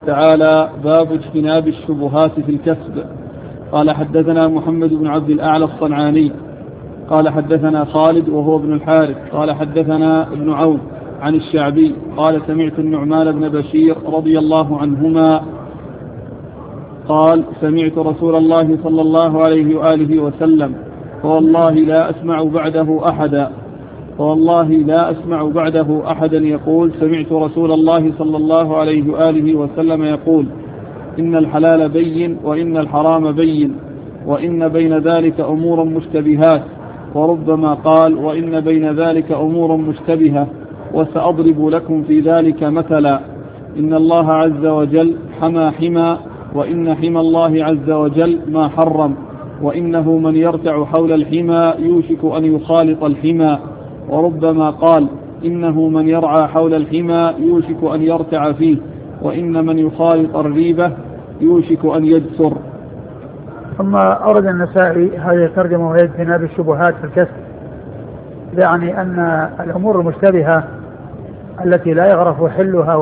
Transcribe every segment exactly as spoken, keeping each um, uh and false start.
تعالى باب اجتناب الشبهات في الكسب. قال حدثنا محمد بن عبد الأعلى الصنعاني قال حدثنا خالد وهو ابن الحارث قال حدثنا ابن عون عن الشعبي قال سمعت النعمان بن بشير رضي الله عنهما قال سمعت رسول الله صلى الله عليه وآله وسلم فوالله لا أسمع بعده أحدا فوالله لا أسمع بعده أحدا يقول سمعت رسول الله صلى الله عليه وآله وسلم يقول إن الحلال بين وإن الحرام بين وإن بين ذلك أمور مشتبهات، وربما قال وإن بين ذلك أمور مشتبهة وسأضرب لكم في ذلك مثلا إن الله عز وجل حمى حمى وإن حمى الله عز وجل ما حرم وإنه من يرتع حول الحمى يوشك أن يخالط الحمى، وربما قال إنه من يرعى حول الحمى يوشك أن يرتع فيه وإن من يخالط الريبة يوشك أن يجسر. ثم أورد النسائي هذه الترجمة وهي اجتناب الشبهات في الكسب، يعني أن الأمور المشتبهة التي لا يعرف حلها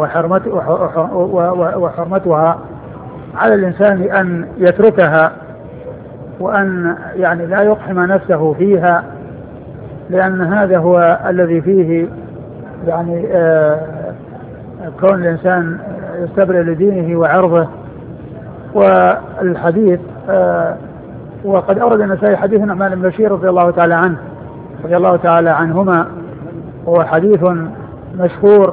وحرمتها على الإنسان أن يتركها وأن يعني لا يقحم نفسه فيها، لأن هذا هو الذي فيه يعني آه كون الإنسان يستبرئ لدينه وعرضه. والحديث آه وقد أورد النسائي حديث النعمان بن بشير رضي الله تعالى عنه رضي الله تعالى عنهما، وهو حديث مشهور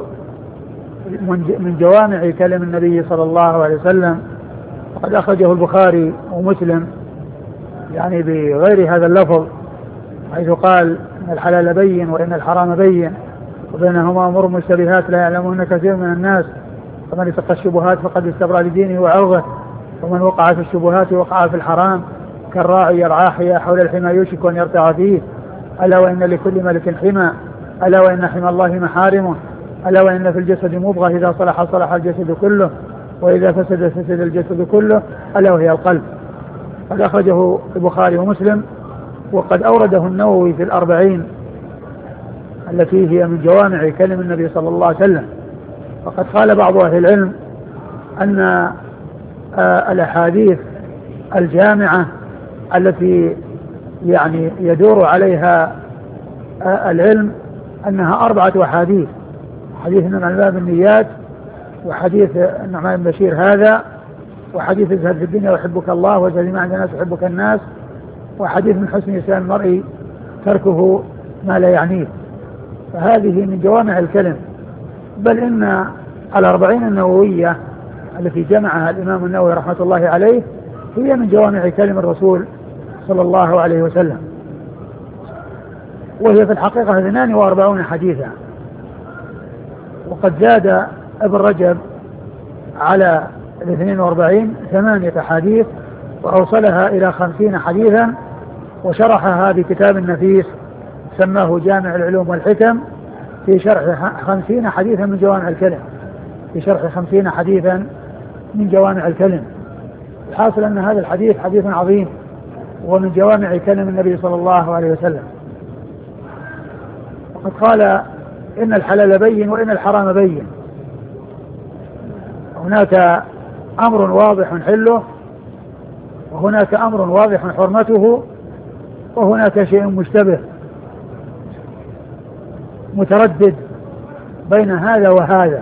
من جوامع كلم النبي صلى الله عليه وسلم، وقد أخرجه البخاري ومسلم يعني بغير هذا اللفظ، حيث قال إن الحلال بين وإن الحرام بين وبينهما أمور مشتبهات لا يعلمون كثير من الناس، فمن اتقى الشبهات فقد استبرأ لدينه وعرضه، ومن وقع في الشبهات وقع في الحرام كالراعي يرعى حيا حول الحمى يوشك أن يرتع فيه، ألا وإن لكل ملك حمى، ألا وإن حمى الله محارمه، ألا وإن في الجسد مضغة إذا صلح صلح الجسد كله وإذا فسد فسد الجسد كله ألا وهي القلب. قد أخرجه البخاري ومسلم، وقد أورده النووي في الأربعين التي هي من جوامع كلم النبي صلى الله عليه وسلم. وقد قال بعض أهل العلم أن آه الأحاديث الجامعة التي يعني يدور عليها آه العلم أنها أربعة أحاديث: حديث النعمان باب النيات، وحديث النعمان بن بشير هذا، وحديث ازهد في الدنيا ويحبك الله وازهد ما عند الناس ويحبك الناس، وحديث من حسن إسلام المرء تركه ما لا يعنيه. فهذه من جوامع الكلم، بل إن الأربعين النووية التي جمعها الإمام النووي رحمة الله عليه هي من جوامع كلم الرسول صلى الله عليه وسلم، وهي في الحقيقة اثنان وأربعون حديثا. وقد زاد ابن رجب على الاثنين وأربعين ثمانية حديث وأوصلها إلى خمسين حديثا، وشرحها بكتاب النفيس سماه جامع العلوم والحكم في شرح خمسين حديثا من جوامع الكلم في شرح خمسين حديثا من جوامع الكلم. الحاصل أن هذا الحديث حديث عظيم ومن جوامع كلم النبي صلى الله عليه وسلم. وقد قال إن الحلال بين وإن الحرام بين، هناك أمر واضح حله وهناك أمر واضح حرمته، وهناك شيء مشتبه متردد بين هذا وهذا.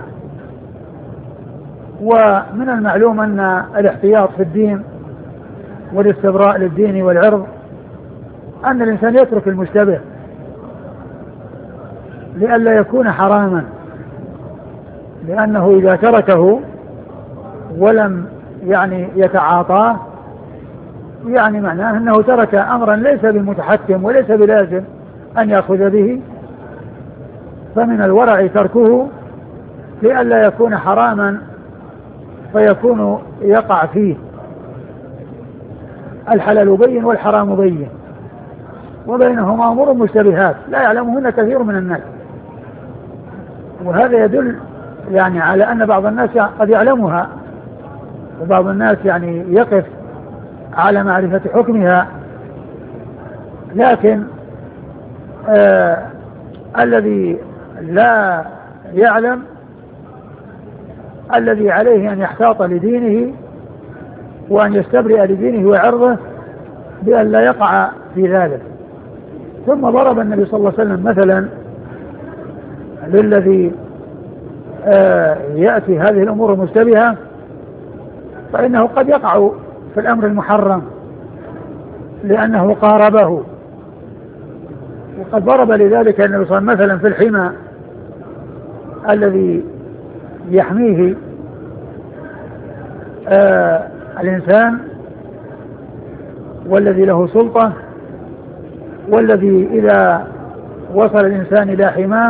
ومن المعلوم أن الاحتياط في الدين والاستبراء للدين والعرض أن الإنسان يترك المشتبه لئلا يكون حراما، لأنه إذا تركه ولم يعني يتعاطاه يعني معناه أنه ترك أمرا ليس بمتحكم وليس بلازم أن يأخذ به، فمن الورع تركه لئلا يكون حراما فيكون يقع فيه. الحلال بين والحرام بين وبينهما أمور مشتبهات لا يعلمهن كثير من الناس، وهذا يدل يعني على أن بعض الناس قد يعلمها وبعض الناس يعني يقف على معرفة حكمها، لكن آه الذي لا يعلم الذي عليه أن يحتاط لدينه وأن يستبرئ لدينه وعرضه بأن لا يقع في ذلك. ثم ضرب النبي صلى الله عليه وسلم مثلا للذي آه يأتي هذه الأمور المشتبهة، فإنه قد يقع في الأمر المحرم لأنه قاربه. وقد ضرب لذلك النبي صلى الله عليه وسلم مثلا في الحمى الذي يحميه آه الإنسان والذي له سلطة، والذي إذا وصل الإنسان إلى حماه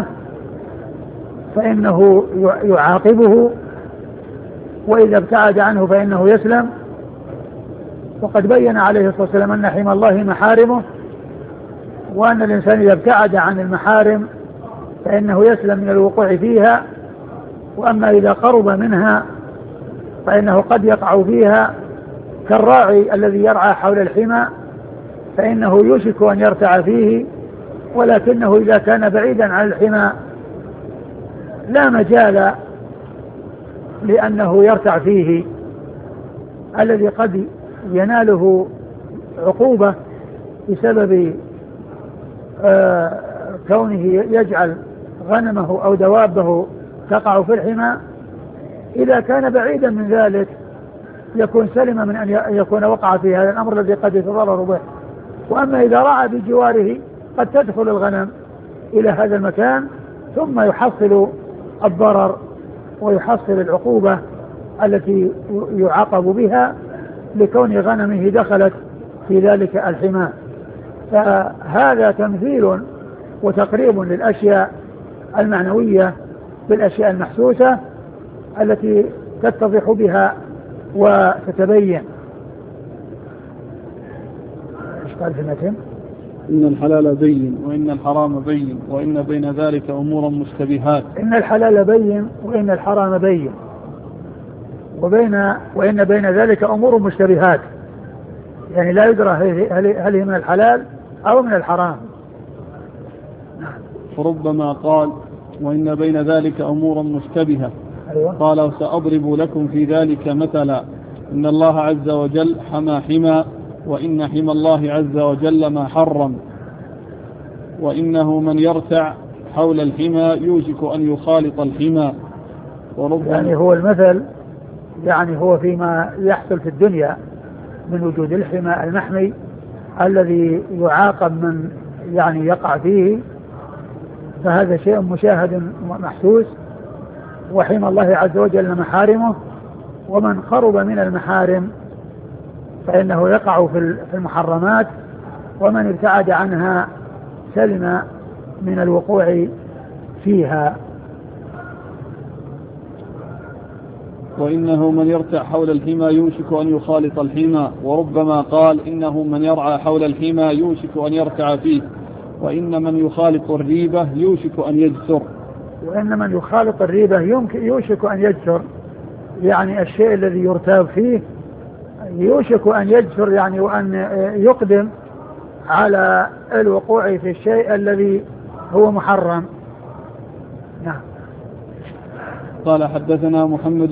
فإنه يعاقبه، وإذا ابتعد عنه فإنه يسلم. وقد بين عليه الصلاة والسلام أن حمى الله محارمه، وأن الإنسان إذا ابتعد عن المحارم فإنه يسلم من الوقوع فيها، وأما إذا قرب منها فإنه قد يقع فيها، كالراعي الذي يرعى حول الحمى فإنه يوشك أن يرتع فيه، ولكنه إذا كان بعيدا عن الحمى لا مجال لأنه يرتع فيه، الذي قد يناله عقوبة بسبب آه كونه يجعل غنمه أو دوابه تقع في الحمى. إذا كان بعيدا من ذلك يكون سلم من أن يكون وقع في هذا الأمر الذي قد يتضرر به. وأما إذا رعى بجواره قد تدخل الغنم إلى هذا المكان ثم يحصل الضرر ويحصل العقوبة التي يعاقب بها لكون غنمه دخلت في ذلك الحمى. فهذا تمثيل وتقريب للأشياء المعنوية بالأشياء المحسوسة التي تتضح بها وتتبين. ايش قال في المتن؟ إن الحلال بين وإن الحرام بين وإن بين ذلك أمورا مشتبهات. إن الحلال بين وإن الحرام بين وبين وإن بين ذلك أمور مشتبهات، يعني لا يدرى هل هي من الحلال أو من الحرام. فربما قال وإن بين ذلك أمورا مشتبهة. أيوة. قال سأضرب لكم في ذلك مثلا إن الله عز وجل حمى حمى وإن حمى الله عز وجل ما حرم، وإنه من يرتع حول الحمى يوشك أن يخالط الحمى. يعني هو المثل يعني هو فيما يحصل في الدنيا من وجود الحمى المحمي الذي يعاقب من يعني يقع فيه، فهذا شيء مشاهد محسوس. وحمى الله عز وجل محارمه، ومن قرب من المحارم فإنه يقع في المحرمات، ومن ابتعد عنها سلم من الوقوع فيها. وإنه من يرتع حول الحمى يوشك أن يخالط الحمى. وربما قال إنه من يرعى حول الحمى يوشك أن يرتع فيه، وإن من يخالط الريبة يوشك أن يجسر. وإن من يخالط الريبة يوشك أن يجسر، يعني الشيء الذي يرتاب فيه يوشك أن يجسر، يعني وأن يقدم على الوقوع في الشيء الذي هو محرم. نعم. قال حدثنا محمد